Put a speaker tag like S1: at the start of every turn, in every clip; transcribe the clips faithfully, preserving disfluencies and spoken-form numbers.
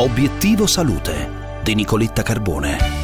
S1: Obiettivo Salute di Nicoletta Carbone.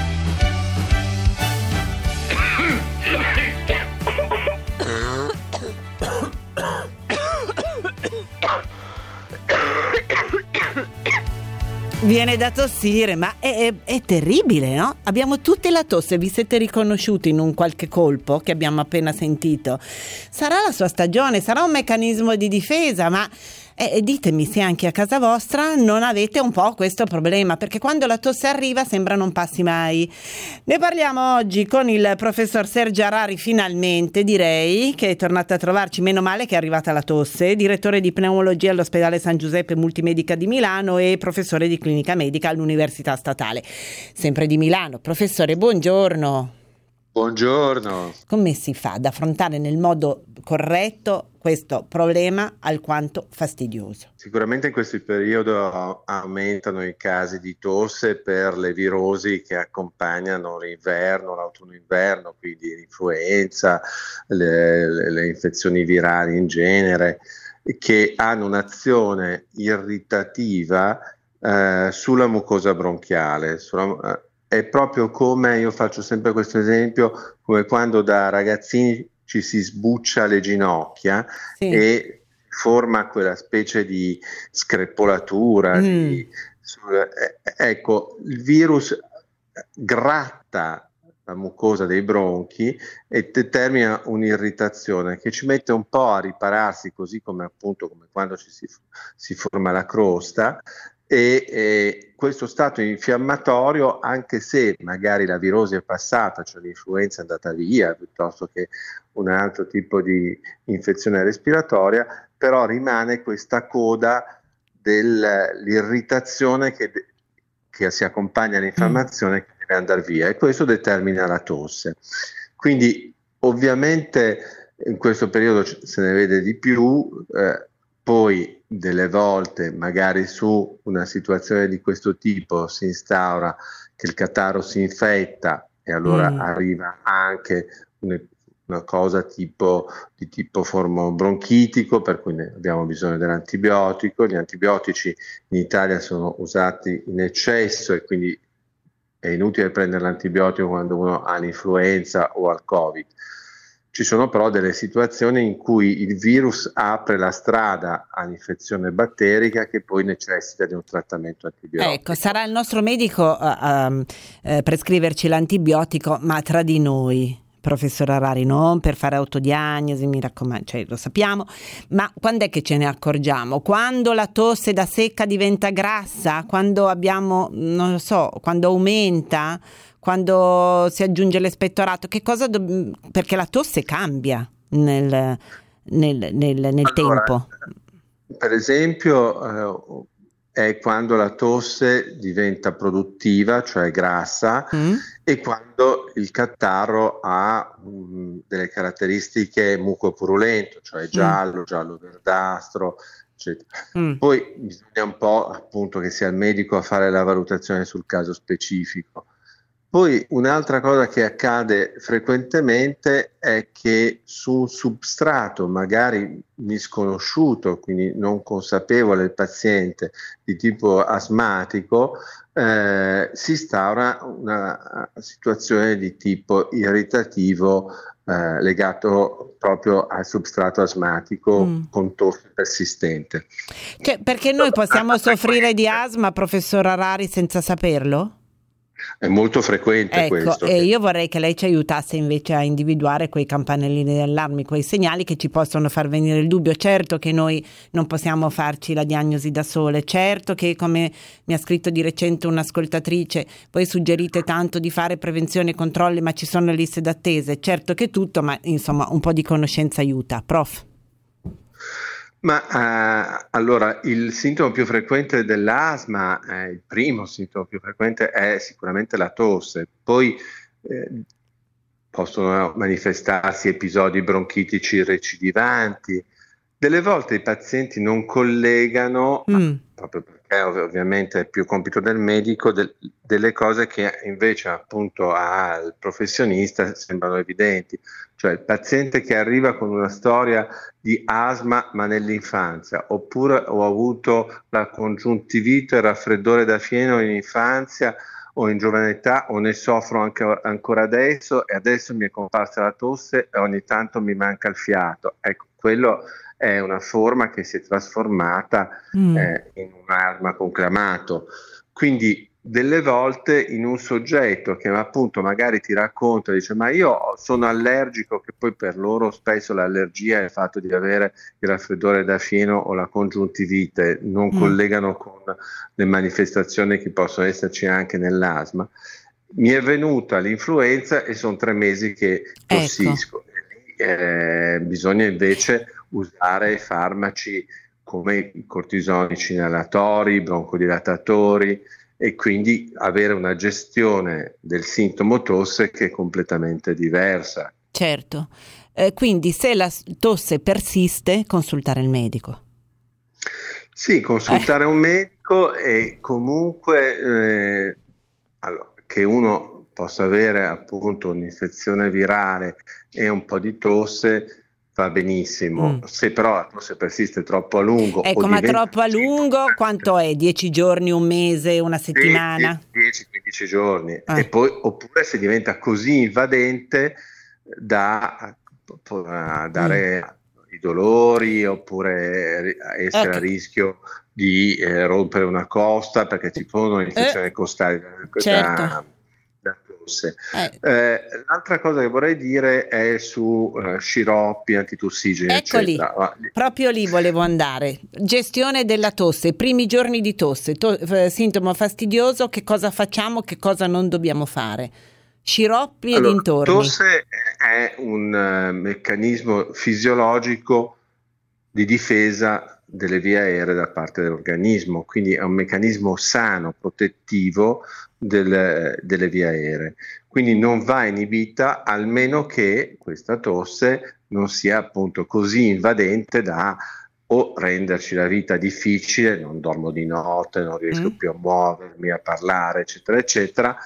S2: Viene da tossire, ma è, è, è terribile, no? Abbiamo tutti la tosse, vi siete riconosciuti in un qualche colpo che abbiamo appena sentito. Sarà la sua stagione, sarà un meccanismo di difesa, ma eh, ditemi se anche a casa vostra non avete un po' questo problema, perché quando la tosse arriva sembra non passi mai. Ne parliamo oggi con il professor Sergio Arari, finalmente direi, che è tornato a trovarci, meno male che è arrivata la tosse, direttore di pneumologia all'ospedale San Giuseppe Multimedica di Milano e professore di clinica medica all'Università Statale, sempre di Milano. Professore, buongiorno.
S3: Buongiorno.
S2: Come si fa ad affrontare nel modo corretto questo problema alquanto fastidioso?
S3: Sicuramente in questo periodo aumentano i casi di tosse per le virosi che accompagnano l'inverno, l'autunno-inverno, quindi l'influenza, le, le, le infezioni virali in genere, che hanno un'azione irritativa eh, sulla mucosa bronchiale. Sulla, eh, è proprio come, io faccio sempre questo esempio, come quando da ragazzini ci si sbuccia le ginocchia, sì, e forma quella specie di screpolatura. Mm. Di, eh, ecco, il virus gratta la mucosa dei bronchi e determina un'irritazione che ci mette un po' a ripararsi, così come appunto come quando ci si, si forma la crosta. E, e questo stato infiammatorio, anche se magari la virosi è passata, cioè l'influenza è andata via, piuttosto che un altro tipo di infezione respiratoria, però rimane questa coda dell'irritazione che, che si accompagna all'infiammazione, che deve andare via, e questo determina la tosse. Quindi ovviamente in questo periodo se ne vede di più, eh, poi delle volte magari su una situazione di questo tipo si instaura che il catarro si infetta e allora mm. arriva anche una, una cosa tipo di tipo formobronchitico, per cui ne abbiamo bisogno dell'antibiotico. Gli antibiotici in Italia sono usati in eccesso e quindi è inutile prendere l'antibiotico quando uno ha l'influenza o ha il Covid. Ci sono però delle situazioni in cui il virus apre la strada all'infezione batterica che poi necessita di un trattamento antibiotico.
S2: Ecco, sarà il nostro medico a, a, a prescriverci l'antibiotico, ma tra di noi, professor Arari, non per fare autodiagnosi, mi raccomando, cioè lo sappiamo, ma quando è che ce ne accorgiamo? Quando la tosse da secca diventa grassa? Quando abbiamo, non lo so, quando aumenta? Quando si aggiunge l'espettorato? Che cosa do- perché la tosse cambia nel, nel, nel, nel
S3: allora,
S2: tempo.
S3: Per esempio eh, è quando la tosse diventa produttiva, cioè grassa, mm. e quando il catarro ha um, delle caratteristiche mucopurulento, cioè giallo, mm. giallo verdastro, eccetera. Mm. Poi bisogna un po' appunto che sia il medico a fare la valutazione sul caso specifico. Poi un'altra cosa che accade frequentemente è che su un substrato magari misconosciuto, quindi non consapevole del paziente, di tipo asmatico, eh, si instaura una situazione di tipo irritativo eh, legato proprio al substrato asmatico mm. con tosse persistente.
S2: Cioè, perché noi possiamo soffrire di asma, professor Arari, senza saperlo?
S3: È molto frequente,
S2: ecco,
S3: questo.
S2: E io vorrei che lei ci aiutasse invece a individuare quei campanellini d'allarme, quei segnali che ci possono far venire il dubbio. Certo che noi non possiamo farci la diagnosi da sole, certo che, come mi ha scritto di recente un'ascoltatrice, voi suggerite tanto di fare prevenzione e controlli, ma ci sono liste d'attesa, certo che tutto, ma insomma un po' di conoscenza aiuta. Prof.
S3: Ma uh, allora il sintomo più frequente dell'asma, eh, il primo sintomo più frequente è sicuramente la tosse, poi eh, possono manifestarsi episodi bronchitici recidivanti. Delle volte i pazienti non collegano, mm. proprio per perché ov- ovviamente è più compito del medico, del- delle cose che invece appunto al professionista sembrano evidenti, cioè il paziente che arriva con una storia di asma ma nell'infanzia, oppure ho avuto la congiuntivite, il raffreddore da fieno in infanzia o in giovane età, o ne soffro anche ancora adesso, e adesso mi è comparsa la tosse e ogni tanto mi manca il fiato. Ecco, quello è una forma che si è trasformata
S2: Mm.
S3: eh, in un'arma conclamato. Quindi delle volte in un soggetto che appunto magari ti racconta, dice ma io sono allergico, che poi per loro spesso l'allergia è il fatto di avere il raffreddore da fieno o la congiuntivite, non
S2: Mm.
S3: collegano con le manifestazioni che possono esserci anche nell'asma. Mi è venuta l'influenza e sono tre mesi che tossisco. Eh, bisogna invece usare farmaci come i cortisonici inalatori, i broncodilatatori, e quindi avere una gestione del sintomo tosse che è completamente diversa.
S2: Certo. Eh, quindi se la s- tosse persiste, consultare il medico.
S3: Sì, consultare
S2: Eh.
S3: un medico, e comunque eh, allora, che uno possa avere appunto un'infezione virale e un po' di tosse va benissimo.
S2: Mm.
S3: Se però la tosse persiste troppo a lungo o
S2: Ecco, ma
S3: diventa
S2: troppo a lungo quanto è? Dieci giorni, un mese, una settimana?
S3: dieci quindici giorni,
S2: Eh.
S3: e poi oppure se diventa così invadente da da dare i dolori, oppure ri- essere
S2: Ecco.
S3: a rischio di eh, rompere una costa perché ti pongono un'infezione
S2: Eh,
S3: costale da,
S2: certo.
S3: da- da tosse.
S2: Eh,
S3: Eh, l'altra cosa che vorrei dire è su eh, sciroppi, antitossigeni,
S2: Eccoli,
S3: eccetera. Ma-
S2: proprio lì volevo andare. Gestione della tosse, primi giorni di tosse, to- eh, sintomo fastidioso, che cosa facciamo, che cosa non dobbiamo fare? Sciroppi e
S3: Allora,
S2: dintorni.
S3: tosse è un eh, meccanismo fisiologico di difesa delle vie aeree da parte dell'organismo, quindi è un meccanismo sano, protettivo del- delle vie aeree. Quindi non va inibita, almeno che questa tosse non sia appunto così invadente da o renderci la vita difficile, non dormo di notte, non riesco
S2: Mm.
S3: più a muovermi, a parlare, eccetera, eccetera,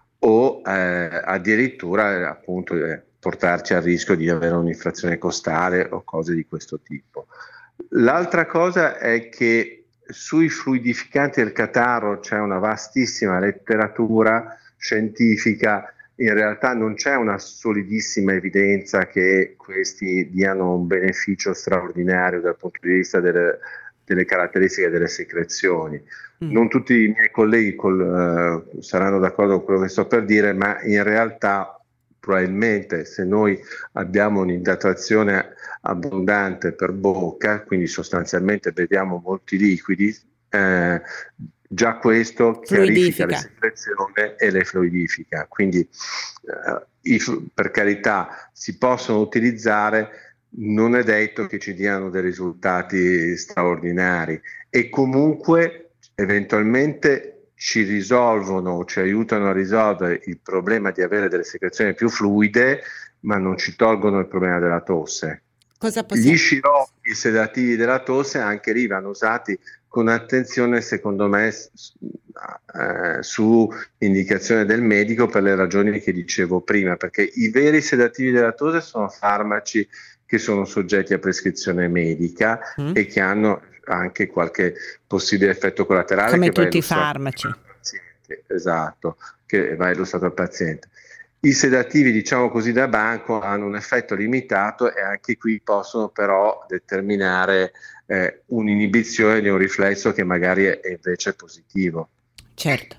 S3: o eh, addirittura eh, appunto eh, portarci al rischio di avere un'infrazione costale o cose di questo tipo. L'altra cosa è che sui fluidificanti del catarro c'è una vastissima letteratura scientifica, in realtà non c'è una solidissima evidenza che questi diano un beneficio straordinario dal punto di vista delle, delle caratteristiche delle secrezioni.
S2: Mm.
S3: Non tutti i miei colleghi col, eh, saranno d'accordo con quello che sto per dire, ma in realtà probabilmente se noi abbiamo un'idratazione abbondante per bocca, quindi sostanzialmente beviamo molti liquidi, eh, già questo chiarifica le
S2: Fluidifica.
S3: secrezioni e le fluidifica. Quindi eh, i, per carità si possono utilizzare, non è detto che ci diano dei risultati straordinari, e comunque eventualmente ci risolvono o ci aiutano a risolvere il problema di avere delle secrezioni più fluide, ma non ci tolgono il problema della tosse.
S2: Cosa possiamo...
S3: Gli sciroppi sedativi della tosse anche lì vanno usati con attenzione, secondo me, s- eh, su indicazione del medico, per le ragioni che dicevo prima, perché i veri sedativi della tosse sono farmaci che sono soggetti a prescrizione medica
S2: Mm.
S3: e che hanno anche qualche possibile effetto collaterale
S2: Come
S3: che va
S2: tutti i
S3: illustrato
S2: farmaci.
S3: al paziente. Esatto, che va illustrato al paziente. I sedativi, diciamo così, da banco hanno un effetto limitato, e anche qui possono però determinare eh, un'inibizione di un riflesso che magari è invece positivo.
S2: Certo.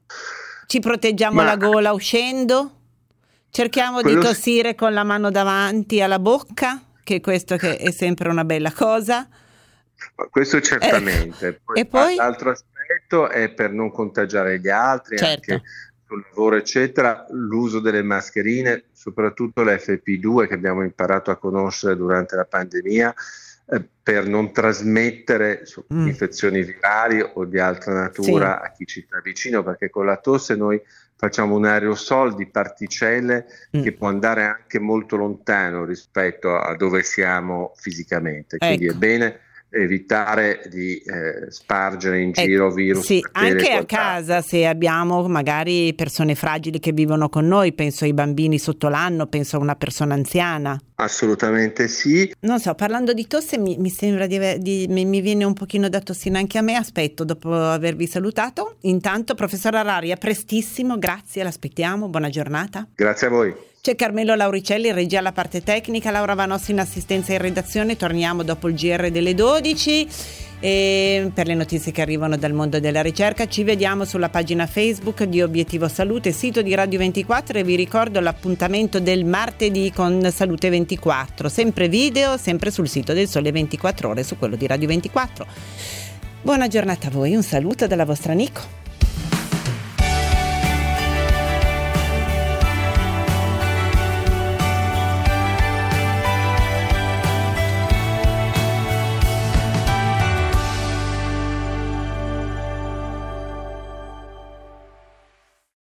S2: Ci proteggiamo
S3: Ma
S2: la gola uscendo? Cerchiamo di
S3: quello sì.
S2: tossire con la mano davanti alla bocca, che questo che è sempre una bella cosa.
S3: Questo certamente.
S2: Ecco.
S3: Poi,
S2: E poi?
S3: l'altro aspetto è per non contagiare gli altri,
S2: Certo.
S3: anche sul lavoro, eccetera, l'uso delle mascherine, soprattutto l'F P due che abbiamo imparato a conoscere durante la pandemia, eh, per non trasmettere su-
S2: Mm.
S3: infezioni virali o di altra natura
S2: Sì.
S3: a chi ci sta vicino, perché con la tosse noi facciamo un aerosol di particelle
S2: Mm.
S3: che può andare anche molto lontano rispetto a dove siamo fisicamente. Quindi
S2: Ecco.
S3: è bene evitare di eh, spargere in giro
S2: ecco,
S3: virus.
S2: Sì, anche a casa, se abbiamo magari persone fragili che vivono con noi, penso ai bambini sotto l'anno, penso a una persona anziana.
S3: Assolutamente sì.
S2: Non so, parlando di tosse mi, mi sembra di, ave- di mi, mi viene un pochino da tossina anche a me. Aspetto, dopo avervi salutato. Intanto, professor Arari, a prestissimo, grazie, l'aspettiamo, buona giornata.
S3: Grazie a voi.
S2: C'è Carmelo Lauricelli in regia alla parte tecnica, Laura Vanossi in assistenza e in redazione. Torniamo dopo il G R delle dodici e per le notizie che arrivano dal mondo della ricerca. Ci vediamo sulla pagina Facebook di Obiettivo Salute, sito di Radio ventiquattro, e vi ricordo l'appuntamento del martedì con Salute ventiquattro, sempre video, sempre sul sito del Sole ventiquattro Ore, su quello di Radio ventiquattro. Buona giornata a voi, un saluto dalla vostra Nico.